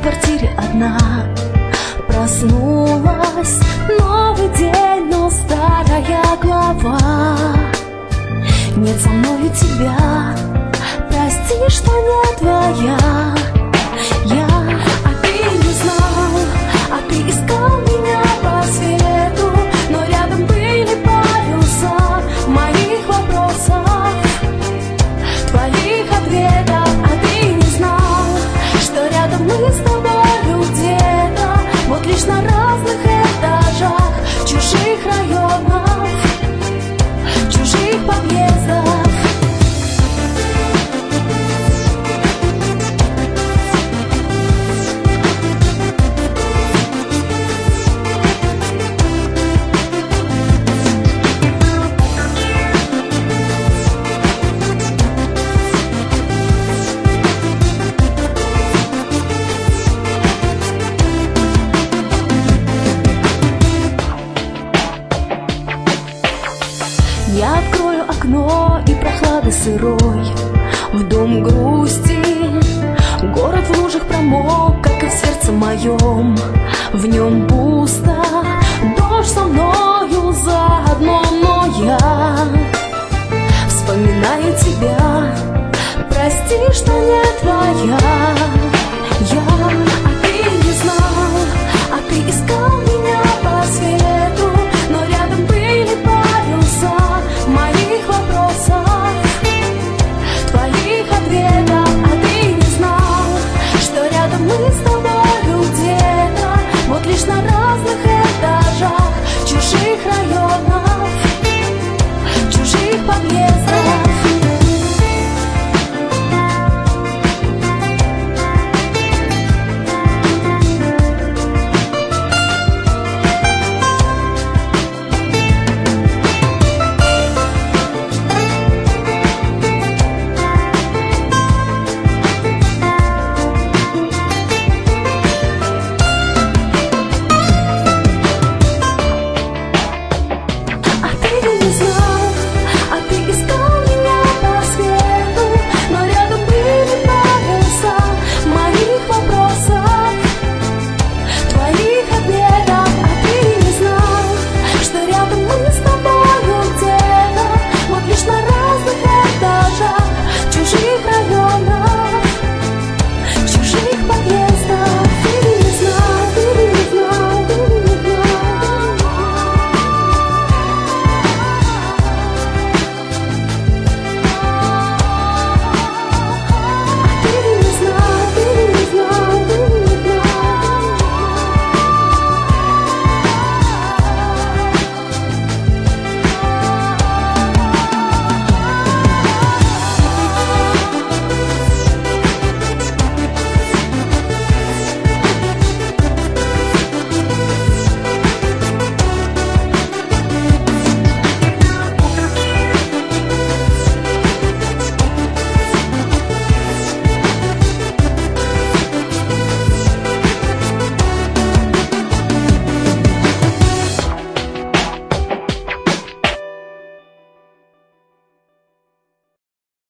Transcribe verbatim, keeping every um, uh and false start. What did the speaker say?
квартире одна. Проснулась, новый день, но старая глава. Нет со мною тебя, прости, что не твоя. Я, а ты не знал, а ты искал меня по свету, но рядом были паруса моих вопросов, твоих ответов. А ты не знал, что рядом мы с тобою где-то, вот лишь на разных этажах чужих районов, чужих подъездов. Я открою окно, и прохлады сырой в дом грусти. Город в лужах промок, как и в сердце моем. В нем пусто, дождь со мною заодно, но я вспоминаю тебя. Прости, что не твоя.